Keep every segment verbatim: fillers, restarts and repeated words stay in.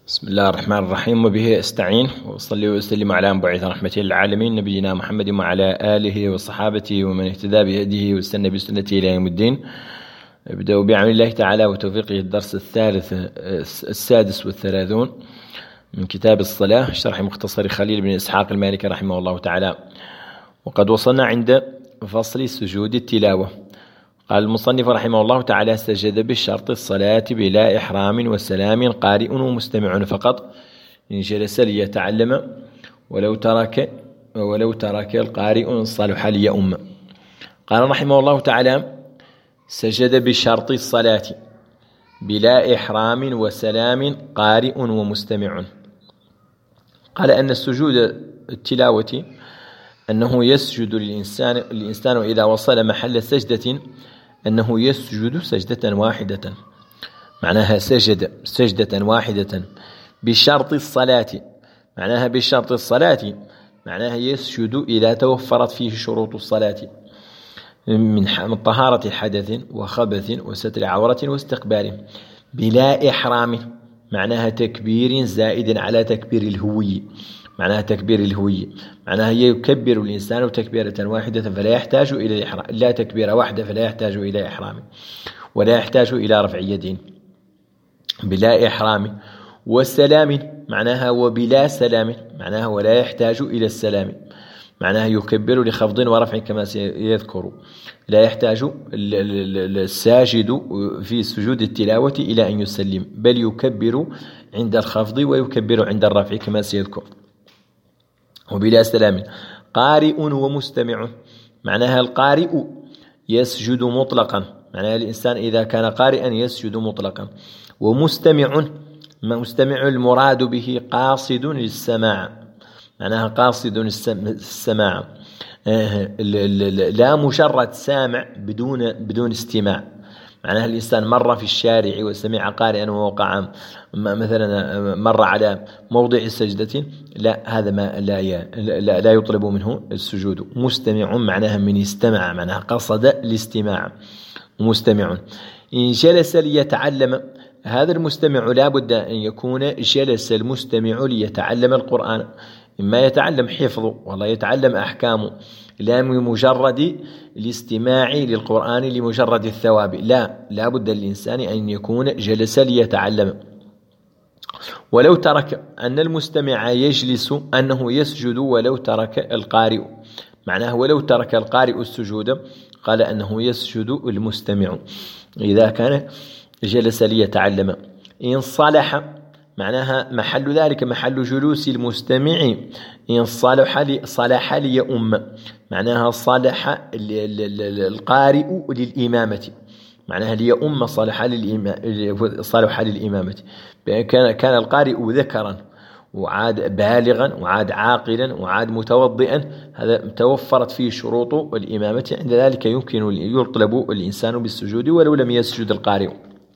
بسم الله الرحمن الرحيم، وبه استعين وأصلي وأسلم على مبعوث رحمة للعالمين نبينا محمد وعلى آله وصحابته ومن اهتدى بهديه واستنى بسنته إلى يوم الدين. ابدأ بعون الله تعالى وتوفيقه الدرس الثالث السادس والثلاثون من كتاب الصلاة، شرح مختصر خليل بن إسحاق المالكي رحمه الله تعالى. وقد وصلنا عند فصل سجود التلاوة. قال المصنف رحمه الله تعالى: سجد بالشرط الصلاة بلا إحرام وسلام قارئ ومستمع فقط، إن جلس ليتعلم ولو ترك ولو ترك القارئ صلح ليؤم. قال رحمه الله تعالى: سجد بشرط الصلاة بلا إحرام وسلام قارئ ومستمع. قال أن السجود التلاوة أنه يسجد للإنسان الإنسان إذا وصل محل سجدة أنه يسجد سجدة واحدة، معناها سجد سجدة واحدة بشرط الصلاة، معناها بشرط الصلاة معناها يسجد إذا توفرت فيه شروط الصلاة من طهارة حدث وخبث وستر عورة واستقبال، بلا إحرام معناها تكبير زائد على تكبير الهوي، معناها تكبير الهوية معناها يكبر الإنسان تكبيرة واحدة فلا يحتاج إلى الإحرام، لا تكبيرة واحدة فلا يحتاج إلى إحرام ولا يحتاج إلى رفع يدين، بلا إحرام. والسلام معناها وبلا سلام معناها ولا يحتاج إلى السلام، معناها يكبر لخفض ورفع كما سيذكر، لا يحتاج الساجد في سجود التلاوة إلى أن يسلم، بل يكبر عند الخفض ويكبر عند الرفع كما سيذكر. وبلا سلام. قارئ ومستمع معناها القارئ يسجد مطلقا، معناها الإنسان إذا كان قارئا يسجد مطلقا. ومستمع مستمع المراد به قاصد للسماع، معناها قاصد السماع، لا مجرد سامع بدون بدون استماع، معناها الإنسان مر في الشارع وسمع قارئا ووقع مثلا مر على موضع السجدة، لا هذا ما لا لا, لا يطلب منه السجود. مستمع معناها من استمع، معناها قصد الاستماع. مستمع إن جلس ليتعلم، هذا المستمع لا بد أن يكون جلس المستمع ليتعلم القرآن، إما يتعلم حفظه والله يتعلم أحكامه، لا مجرد الاستماع للقرآن لمجرد الثواب، لا لا بد للإنسان أن يكون جلس ليتعلم. ولو ترك أن المستمع يجلس أنه يسجد ولو ترك القارئ، معناه ولو ترك القارئ السجود قال أنه يسجد المستمع إذا كان جلس ليتعلم. إن صلح معناها محل ذلك محل جلوس المستمع، إن صلح لي صلح ليؤم، معناها صلح القارئ للإمامة، معناها ليؤم صلح للإمامة صلح للإمامة. كان كان القارئ ذكرا وعاد بالغا وعاد عاقلا وعاد متوضئا، هذا توفرت فيه شروط الإمامة، عند ذلك يمكن يطلب الإنسان بالسجود ولو لم يسجد القارئ.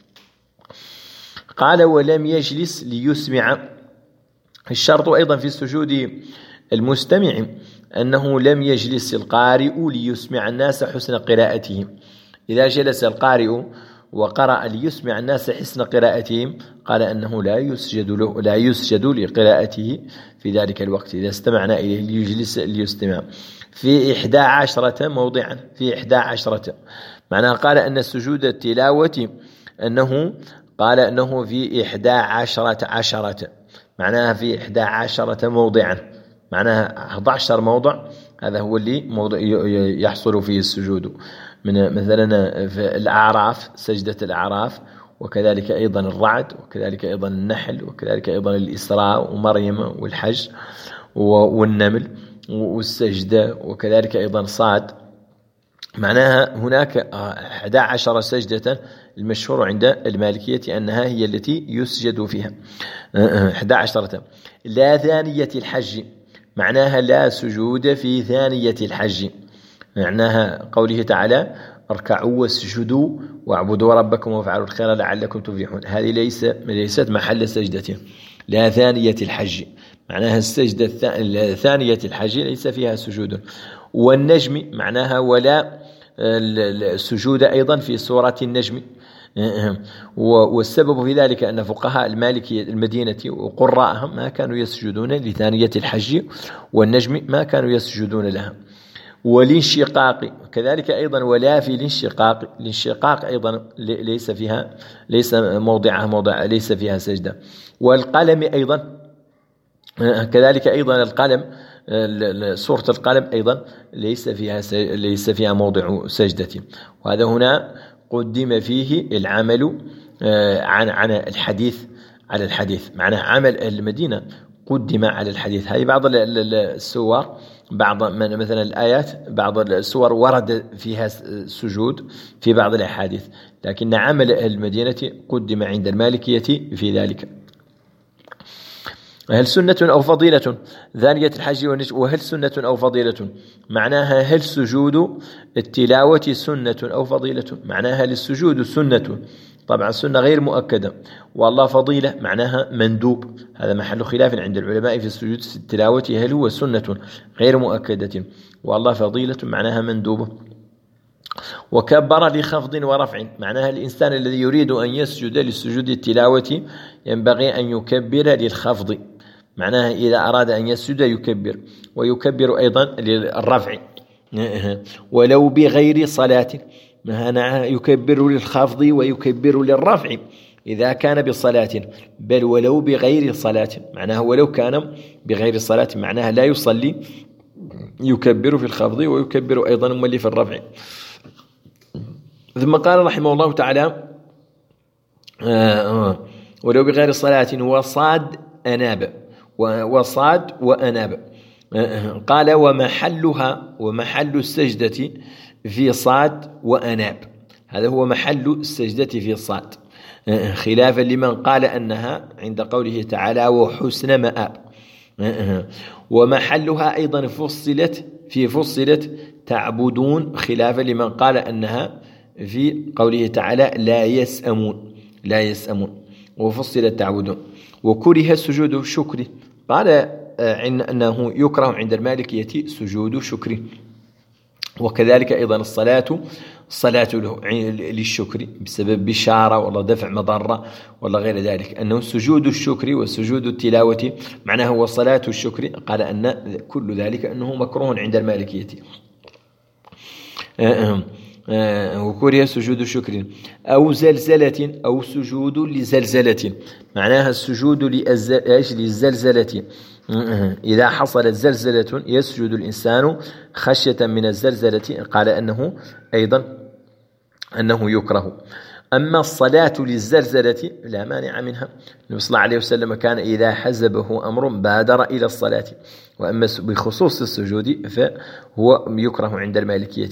قال: ولم يجلس ليسمع. الشرط أيضا في السجود المستمع أنه لم يجلس القارئ ليسمع الناس حسن قراءتهم، إذا جلس القارئ وقرأ ليسمع الناس حسن قراءتهم قال أنه لا يسجد له لا يسجد لقراءته في ذلك الوقت إذا استمعنا إليه ليجلس ليستمع. في إحدى عشرة موضعا، في إحدى عشرة معناها قال أن السجود التلاوة أنه قال أنه في إحدى عشرة عشرة معناها في إحدى عشرة موضعا، معناها أحد عشر موضع، هذا هو اللي موضع يحصل فيه السجود، من مثلا في الأعراف سجدة الأعراف، وكذلك أيضا الرعد، وكذلك أيضا النحل، وكذلك أيضا الإسراء ومريم والحج والنمل والسجدة، وكذلك أيضا صاد. معناها هناك أحد عشر سجدة، المشهور عند المالكية أنها هي التي يسجد فيها أحد عشرة. لا ثانية الحج معناها لا سجود في ثانية الحج، معناها قوله تعالى: اركعوا واسجدوا واعبدوا ربكم وافعلوا الخير لعلكم تفلحون، هذه ليس ليست محل سجدة. لا ثانية الحج معناها السجدة ثانية الحج ليس فيها سجود. والنجم معناها ولا السجود أيضا في سورة النجم، والسبب في ذلك أن فقهاء المالكية المدينة وقراءهم ما كانوا يسجدون لثانية الحج والنجم، ما كانوا يسجدون لها. والانشقاق كذلك أيضا، ولا في الانشقاق، الانشقاق أيضا ليس فيها ليس موضعها موضع ليس فيها سجدة. والقلم أيضا كذلك أيضا، القلم سورة القلم أيضا ليس فيها ليس فيها موضع سجدة. وهذا هنا قدم فيه العمل عن عن الحديث على الحديث، معناه عمل المدينة قدم على الحديث. هذه بعض السور، بعض مثلا الآيات، بعض السور ورد فيها السجود في بعض الأحاديث، لكن عمل المدينة قدم عند المالكية في ذلك. هل سنة أو فضيلة ثانية الحج والنجم؟ وهل سنة أو فضيلة معناها هل سجود التلاوة سنة أو فضيلة؟ معناها للسجود سنة، طبعا سنة غير مؤكدة، والله فضيلة معناها مندوب. هذا محل خلاف عند العلماء في السجود في التلاوة، هل هو سنة غير مؤكدة، والله فضيلة معناها مندوبة. وكبر لخفض ورفع معناها الإنسان الذي يريد أن يسجد للسجود التلاوة ينبغي أن يكبر للخفض، معناها إذا أراد أن يسجد يكبر، ويكبر أيضا للرفع ولو بغير صلاة، معناها يكبر للخفض ويكبر للرفع إذا كان بصلاة، بل ولو بغير صلاة، معناها ولو كان بغير صلاة معناها لا يصلي يكبر في الخفض ويكبر أيضا مولي في الرفع. ثم قال رحمه الله تعالى آه آه ولو بغير صلاة وصاد أناب، وصاد وأناب. آه قال ومحلها ومحل السجدة في صاد وأناب، هذا هو محل السجدة في صاد، آه خلافا لمن قال أنها عند قوله تعالى وحسن مآب. آه ومحلها أيضا فصلت في فصلت تعبدون، خلافا لمن قال أنها في قوله تعالى لا يسأمون لا يسأمون وفصلت تعبدون. وكره سجود الشكر، قال أنه يكره عند المالكية سجود الشكر. وكذلك أيضا الصلاة الصلاة للشكر بسبب بشارة ولا دفع مضرة ولا غير ذلك، أنه سجود الشكر وسجود التلاوة معناه هو صلاة الشكر، قال أن كل ذلك أنه مكروه عند المالكية. وكره سجود الشكر أو زلزلة أو سجود لزلزلة، معناها السجود للزلزلة، إذا حصلت زلزلة يسجد الإنسان خشية من الزلزلة، قال أنه أيضا أنه يكره. أما الصلاة للزلزلة لا مانع منها، النبي صلى الله عليه وسلم كان إذا حزبه أمر بادر إلى الصلاة. وأما بخصوص السجود فهو يكره عند المالكية.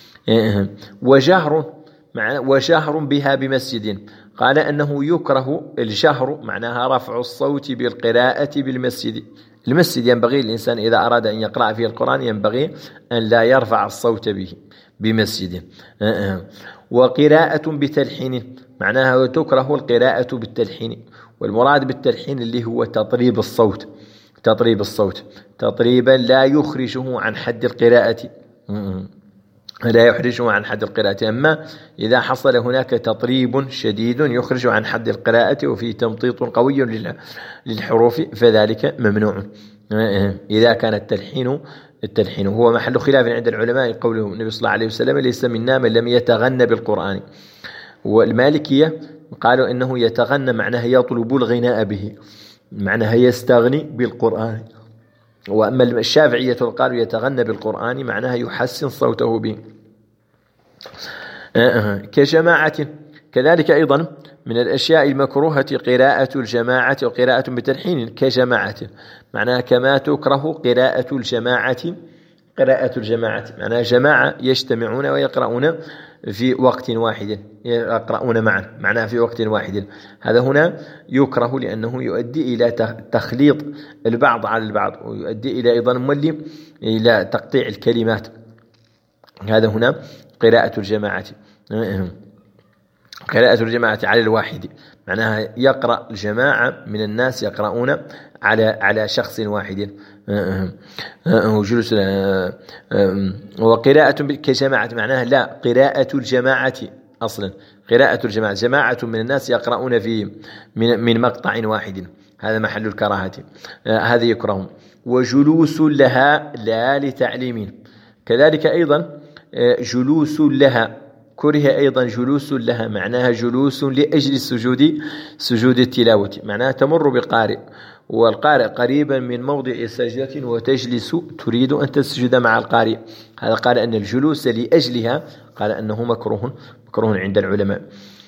وجهر مع وجهر بها بمسجد، قال أنه يكره الجهر معناها رفع الصوت بالقراءة بالمسجد. المسجد ينبغي الإنسان إذا أراد أن يقرأ فيه القرآن ينبغي أن لا يرفع الصوت به بمسجد. وقراءة بتلحين معناها تكره القراءة بالتلحين، والمراد بالتلحين اللي هو تطريب الصوت تطريب الصوت تطريبا لا يخرجه عن حد القراءة لا يخرجه عن حد القراءة. أما إذا حصل هناك تطريب شديد يخرج عن حد القراءة وفيه تمطيط قوي للحروف فذلك ممنوع. إذا كان التلحين التلحين هو محل خلاف عند العلماء، قوله النبي صلى الله عليه وسلم ليس منا من لم يتغنى بالقرآن. والمالكية قالوا إنه يتغنى معناه يطلب الغناء به، معناه يستغني بالقرآن. وأما الشافعية قالوا يتغنى بالقرآن معناها يحسن صوته به كجماعة. كذلك أيضا من الأشياء المكروهة قراءة الجماعة وقراءة بتلحين كجماعة، معناها كما تكره قراءة الجماعة قراءة الجماعة معناها جماعة يجتمعون ويقرؤون في وقت واحد، يقرؤون معا معناها في وقت واحد. هذا هنا يكره لأنه يؤدي إلى تخليط البعض على البعض، ويؤدي إلى أيضا مولي إلى تقطيع الكلمات. هذا هنا قراءة الجماعة قراءة الجماعة على الواحد معناها يقرأ الجماعة من الناس يقرؤون على على شخص واحد وجلوس. وقراءة كجماعة معناها لا قراءة الجماعة أصلا قراءة الجماعة، جماعة من الناس يقرؤون في من, من مقطع واحد، هذا محل الكراهة، آه هذا يكره. وجلوس لها لا لتعليم، كذلك أيضا آه جلوس لها، كره أيضا جلوس لها، معناها جلوس لأجل السجود، سجود التلاوة، معناها تمر بقارئ والقارئ قريبا من موضع سجدة وتجلس تريد أن تسجد مع القارئ، هذا قال أن الجلوس لأجلها قال أنه مكروه، مكروه عند العلماء.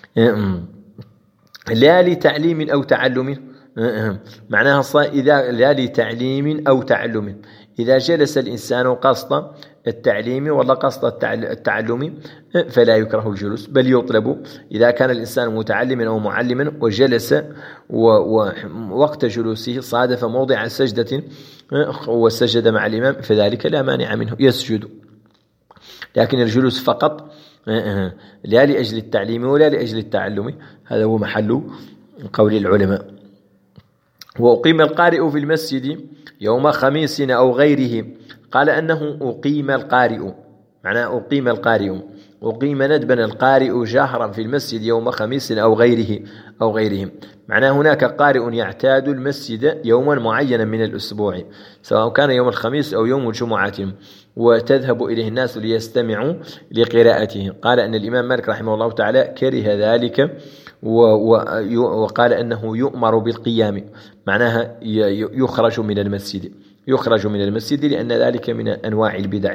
لا لتعليم أو تعلم، معناها إذا لا لتعليم أو تعلم، إذا جلس الإنسان قصد التعليم ولا قصد التعلم فلا يكره الجلوس، بل يطلب إذا كان الإنسان متعلما أو معلما وجلس ووقت جلوسه صادف موضع سجدة وسجد مع الإمام فذلك لا مانع منه، يسجد. لكن الجلوس فقط لا لأجل التعليم ولا لأجل التعلم هذا هو محل قول العلماء. وأقيم القارئ في المسجد يوم خميس أو غيره، قال أنه أقيم القارئ، معناه أقيم القارئ، أقيم ندبا القارئ جهرا في المسجد يوم خميس أو غيره أو غيرهم، معناه هناك قارئ يعتاد المسجد يوما معينا من الأسبوع سواء كان يوم الخميس أو يوم الجمعة وتذهب إليه الناس ليستمعوا لقراءته. قال أن الإمام مالك رحمه الله تعالى كره ذلك وقال أنه يؤمر بالقيام، معناها يخرج من المسجد، يخرج من المسجد لأن ذلك من أنواع البدع.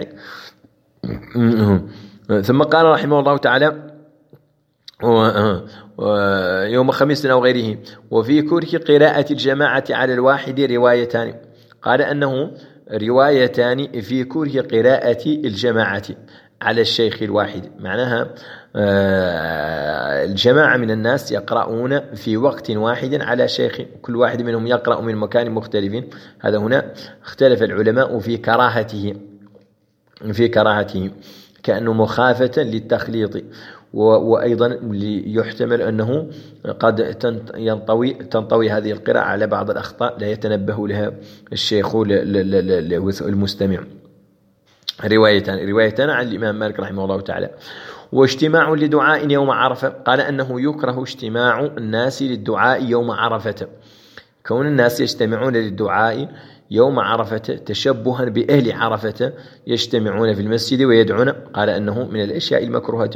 ثم قال رحمه الله تعالى يوم خميس أو غيره. وفي كره قراءة الجماعة على الواحد روايتان، قال أنه روايتان في كره قراءة الجماعة على الشيخ الواحد، معناها الجماعة من الناس يقرؤون في وقت واحد على شيخ، كل واحد منهم يقرأ من مكان مختلف، هذا هنا اختلف العلماء في كراهته، في كراهته كأنه مخافة للتخليط، وأيضا ليحتمل أنه قد تنطوي تنطوي هذه القراءة على بعض الأخطاء لا يتنبه لها الشيخ المستمع. روايتان روايتان عن الإمام مالك رحمه الله تعالى. واجتماع لدعاء يوم عرفة، قال أنه يكره اجتماع الناس للدعاء يوم عرفة، كون الناس يجتمعون للدعاء يوم عرفة تشبها بأهل عرفة يجتمعون في المسجد ويدعون، قال أنه من الأشياء المكروهة.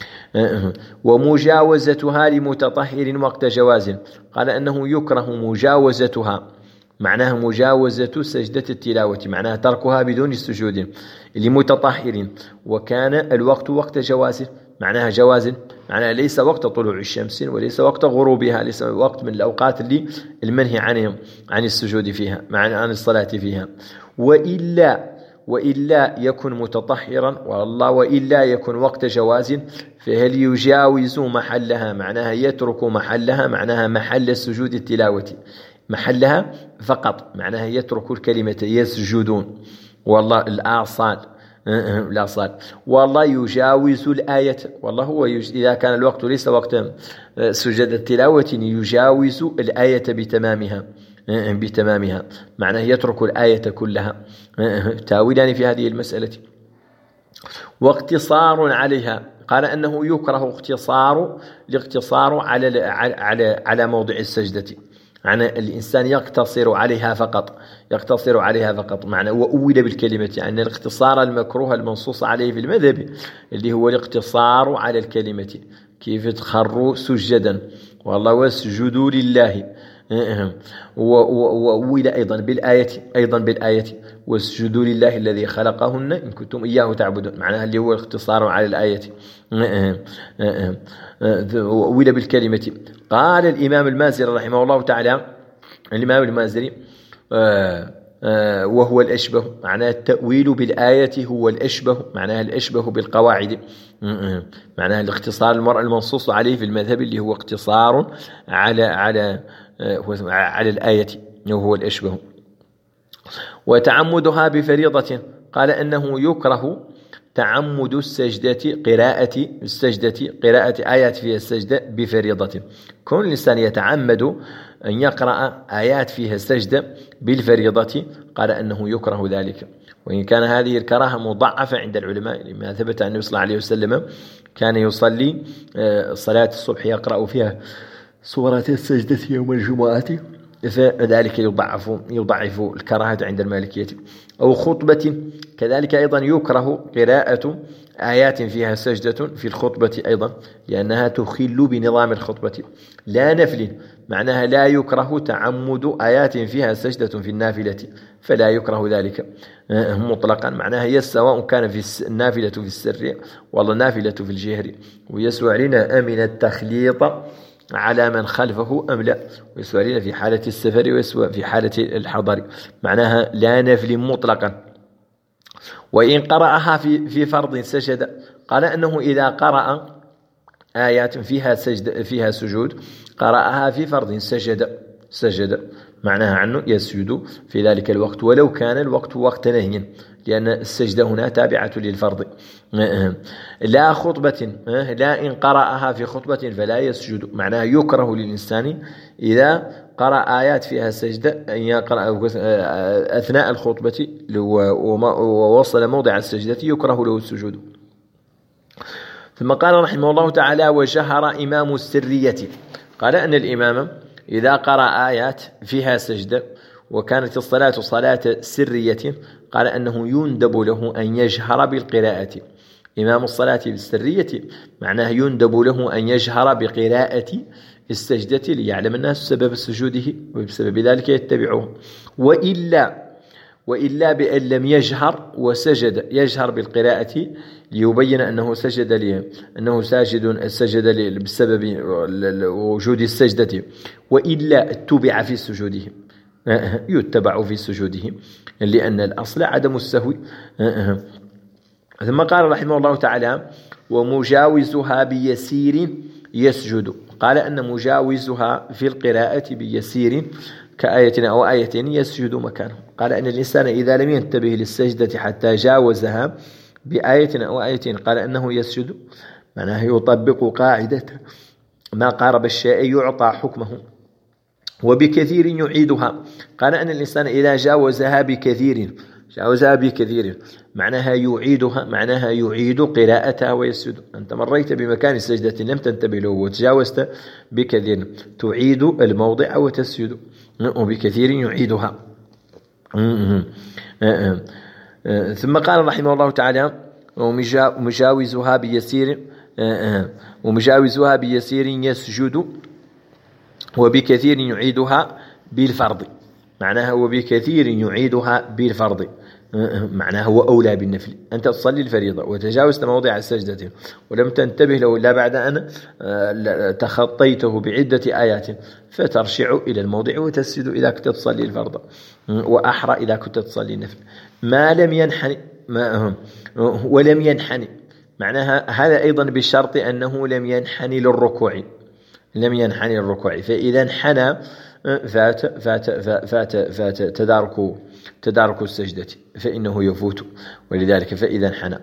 ومجاوزتها لمتطهر وقت جواز، قال أنه يكره مجاوزتها، معناها مجاوزة سجدة التلاوة، معناها تركها بدون السجود لمتطهر وكان الوقت وقت جواز، معناها جواز، معناها ليس وقت طلوع الشمس وليس وقت غروبها، ليس وقت من الأوقات اللي المنهي عن عن السجود فيها، معنى عن الصلاة فيها. وإلا وإلا يكن متطهرا والله وإلا يكن وقت جواز فهل يجاوز محلها، معناها يترك محلها، معناها محل السجود التلاوة محلها فقط، معناها يترك الكلمة يسجدون والله الآصال الآصال والله يجاوز الآية، والله هو إذا كان الوقت ليس وقت سجد التلاوة يجاوز الآية بتمامها بتمامها معناه يترك الآية كلها. تاويلان في هذه المسألة. واقتصار عليها، قال أنه يكره اختصار الاقتصار على على على موضع السجدة، معنى الإنسان يقتصر عليها فقط، يقتصر عليها فقط، معنى وأول بالكلمة يعني أن الاختصار المكروه المنصوص عليه في المذهب اللي هو الاقتصار على الكلمة، كيف تخروا سجدا والله واسجدوا لله، وأول أيضا بالآية أيضا بالآية واسجدوا لله الذي خلقهن إن كنتم إياه تعبدون، معناها اللي هو الاختصار على الآية وأول بالكلمة. قال الإمام المازري رحمه الله تعالى، الإمام المازري وهو الأشبه، معناه التأويل بالآية هو الأشبه، معناها الأشبه بالقواعد، معناها الاختصار المرء المنصوص عليه في المذهب اللي هو اقتصار على على على الآية وهو الأشبه. وتعمدها بفريضة، قال أنه يكره تعمد السجدة قراءة السجدة قراءة آيات فيها السجدة بفريضة، كون الإنسان يتعمد أن يقرأ آيات فيها السجدة بالفريضة قال أنه يكره ذلك، وإن كان هذه الكراهة مضاعفة عند العلماء لما ثبت عن النبي صلى الله عليه وسلم كان يصلي صلاة الصبح يقرأ فيها سورة السجدة يوم الجمعة، فذلك يضعف يضعف الكراهة عند المالكية. أو خطبة كذلك أيضا يكره قراءة آيات فيها سجدة في الخطبة أيضا، لأنها تخل بنظام الخطبة. لا نفل، معناها لا يكره تعمد آيات فيها سجدة في النافلة، فلا يكره ذلك مطلقا. معناها هي سواء كان في النافلة في السر ولا النافلة في الجهر. ويسوع لنا أمن التخليط على من خلفه أم لا، ويسوع لنا في حالة السفر ويسوع في حالة الحضر. معناها لا نفل مطلقا. وإن قرأها في في فرض سجد، قال أنه إذا قرأ آيات فيها سجد فيها سجود قرأها في فرض سجد سجد معناها عنه يسجد في ذلك الوقت، ولو كان الوقت وقت نهي، لأن السجدة هنا تابعة للفرض. لا خطبة، لا إن قرأها في خطبة فلا يسجد، معناها يكره للإنسان إذا قرأ آيات فيها سجدة أن يقرأ أثناء الخطبة ووصل موضع السجدة يكره له السجود. ثم قال رحمه الله تعالى: وجهر إمام السرية، قال أن الإمام إذا قرأ آيات فيها سجدة وكانت الصلاة صلاة سرية، قال أنه يندب له أن يجهر بالقراءة. إمام الصلاة بالسرية معناه يندب له أن يجهر بقراءة السجدة ليعلم الناس سبب سجوده وبسبب ذلك يتبعه. وإلا وإلا بأن لم يجهر وسجد يجهر بالقراءة ليبين أنه سجد لي أنه ساجد سجد لي بسبب وجود السجدة، وإلا اتبع في سجوده، يتبع في سجوده، لأن الأصل عدم السهو. ثم قال رحمه الله تعالى: ومجاوزها بيسير يسجد، قال أن مجاوزها في القراءة بيسير كآية أو آيتين يسجد مكانه. قال أن الإنسان إذا لم ينتبه للسجدة حتى جاوزها بآية أو آيتين قال أنه يسجد، معناه يطبق قاعدة ما قارب الشيء يعطى حكمه. وبكثير يعيدها، قال أن الإنسان إذا جاوزها بكثير جاوزها بكثير معناها يعيدها، معناها يعيد قراءتها ويسجد. أنت مريت بمكان السجدة لم تنتبه له وتجاوزت بكثير تعيد الموضع وتسجد. وبكثير يعيدها. ثم قال رحمه الله تعالى: ومجاوزها بيسير ومجاوزها بيسير يسجد، وبكثير يعيدها بالفرض، معناها وبكثير يعيدها بالفرض، معناها هو أولى بالنفل. أنت تصلي الفريضة وتجاوزت موضع السجدة ولم تنتبه له إلا بعد أن تخطيته بعدة آيات، فترشع إلى الموضع وتسجد إذا كنت تصلي الفرض، وأحرى إذا كنت تصلي النفل. ما لم ينحني ما ولم ينحني، معناها هذا أيضا بالشرط أنه لم ينحني للركوع، لم ينحني للركوع، فإذا انحنى فات فات فات فات تدارك تدارك السجدة فإنه يفوت، ولذلك فإذا انحنى.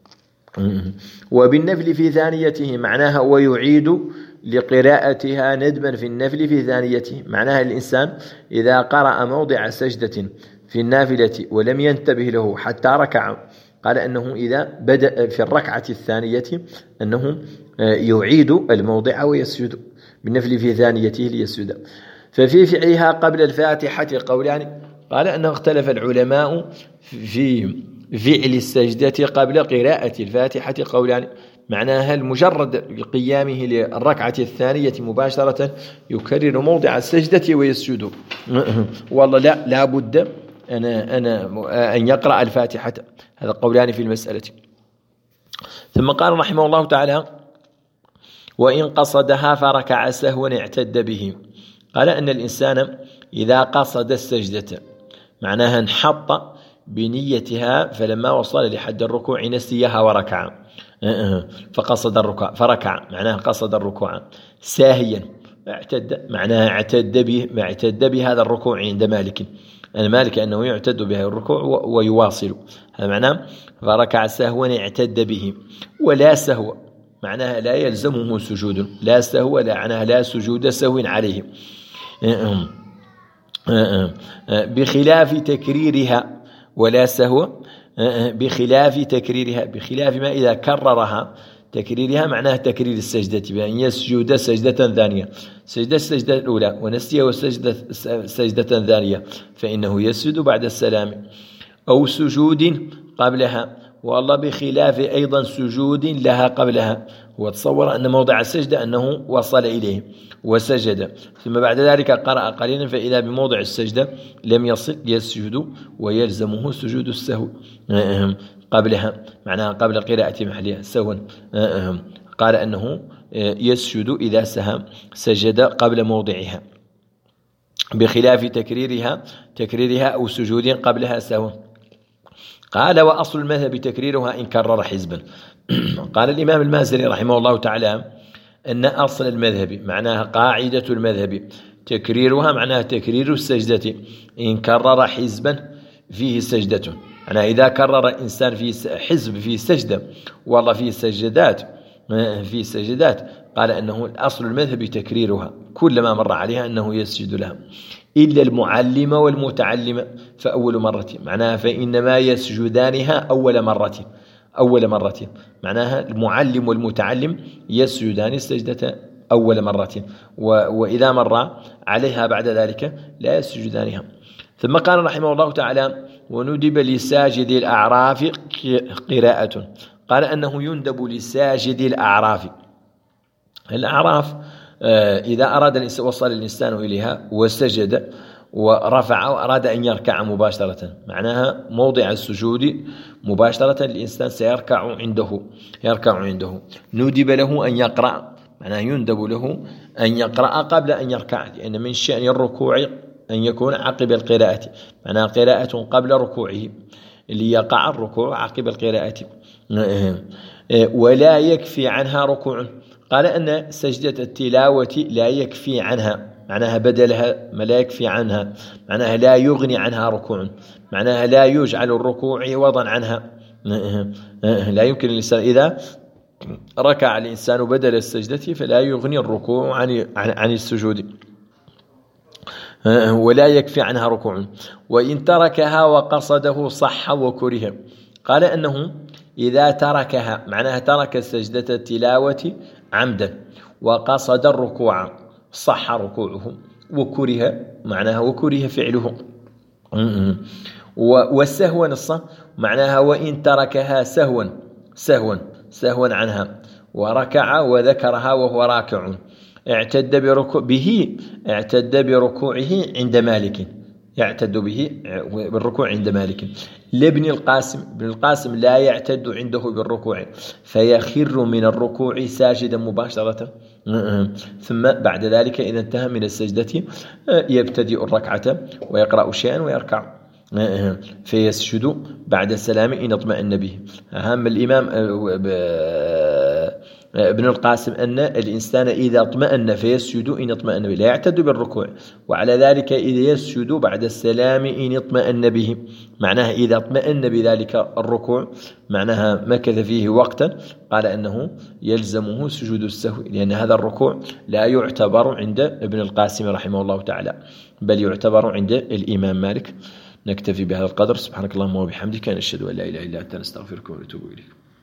وبالنفل في ثانيته معناها ويعيد لقراءتها ندبا في النفل في ثانيته، معناها الإنسان إذا قرأ موضع سجدة في النافلة ولم ينتبه له حتى ركع، قال أنه إذا بدأ في الركعة الثانية أنه يعيد الموضع ويسجد بالنفل في ثانيته ليسجد. ففي فعلها قبل الفاتحة قولان، قال أنه اختلف العلماء في فعل السجدة قبل قراءة الفاتحة قولان، معناها المجرد قيامه للركعة الثانية مباشرة يكرر موضع السجدة ويسجد، والله لا لا بد أنا أنا أن يقرأ الفاتحة. هذا قولان في المسألة. ثم قال رحمه الله تعالى: وإن قصدها فركع سهوا اعتد به، قال أن الإنسان إذا قصد السجدة معناها انحط بنيتها فلما وصل لحد الركوع نسيها وركع، فقصد الركوع فركع معناها قصد الركوع ساهيا، اعتد معناها اعتد به ما اعتد بهذا الركوع عند مالك، المالك أنه يعتد به الركوع ويواصل، هذا معناه فركع سهوا اعتد به. ولا سهو معناها لا يلزمه سجود، لا سهو لا معناها لا سجود سهو عليه، بخلاف تكريرها. ولا سهو بخلاف تكريرها، بخلاف ما إذا كررها تكريرها معناها تكرير السجدة، بأن يسجد سجدة ثانية، سجد السجدة الأولى ونسي وسجدة سجدة ثانية فإنه يسجد بعد السلام، أو سجود قبلها، والله بخلاف أيضا سجود لها قبلها. وتصور أن موضع السجدة أنه وصل إليه وسجد، ثم بعد ذلك قرأ قليلا فإذا بموضع السجدة لم يصل يسجد ويلزمه سجود السهو قبلها، معناها قبل قراءة محلها سهوا. قال أنه يسجد إذا سهم سجد قبل موضعها، بخلاف تكريرها تكريرها أو سجود قبلها سهوا. قال وأصل المذهب تكريرها إن كرر حزبا. قال الإمام المازري رحمه الله تعالى أن أصل المذهب معناها قاعدة المذهب تكريرها معناها تكرير السجدة إن كرر حزبا فيه سجدة، معناها إذا كرر إنسان في حزب في سجدة والله في سجدات في سجدات قال أنه أصل المذهب تكريرها كلما مر عليها أنه يسجد لها، إلا المعلم والمتعلم فأول مرة، معناها فإنما يسجدانها أول مرة أول مرة معناها المعلم والمتعلم يسجدان السجدة أول مرة، وإذا مر عليها بعد ذلك لا يسجدانها. ثم قال رحمه الله تعالى وندب لساجد الأعراف قراءة. قال أنه يندب لساجد الأعراف. الأعراف إذا أراد وصل الإنسان إليها وسجد ورفع وأراد أن يركع مباشرة، معناها موضع السجود مباشرة الإنسان سيركع عنده يركع عنده ندب له أن يقرأ، معناها يندب له أن يقرأ قبل أن يركع، لأن من شأن الركوع أن يكون عقب القراءة، معناها قراءة قبل ركوعه ليقع الركوع عقب القراءة، ولا يكفي عنها ركوع. قال أن سجدة التلاوة لا يكفي عنها، معناها بدلها ما لا يكفي عنها، معناها لا يغني عنها ركوع، معناها لا يجعل الركوع عوضا عنها. لا يمكن الإنسان إذا ركع الإنسان بدل السجدة فلا يغني الركوع عن عن السجود، ولا يكفي عنها ركوع. وإن تركها وقصده صح وكره. قال أنه إذا تركها معناها ترك سجدة التلاوة عمدا وقصد الركوع صح ركوعه، وكره معناها وكره فعله. والسهوا نصا معناها وإن تركها سهوا سهوا سهوا عنها وركع وذكرها وهو راكع اعتد بركوع به اعتد بركوعه عند مالك، يعتد به بالركوع عند مالك. لابن القاسم ابن القاسم لا يعتد عنده بالركوع فيخر من الركوع ساجدا مباشرة، ثم بعد ذلك إذا انتهى من السجدة يبتدئ الركعة ويقرأ شيئا ويركع فيسجد بعد السلام إن اطمأن به. أهم الإمام ابن القاسم أن الإنسان إذا اطمأن فيسجد إن اطمأن به، لا يعتد بالركوع، وعلى ذلك إذا يسجد بعد السلام إن اطمأن به، معناها إذا اطمأن بذلك الركوع معناها مكث فيه وقتا، قال أنه يلزمه سجود السهو، لأن هذا الركوع لا يعتبر عند ابن القاسم رحمه الله تعالى بل يعتبر عند الإمام مالك. نكتفي بهذا القدر. سبحانك اللهم وبحمدك نشهد أن لا إله إلا أنت نستغفرك ونتوب إليك.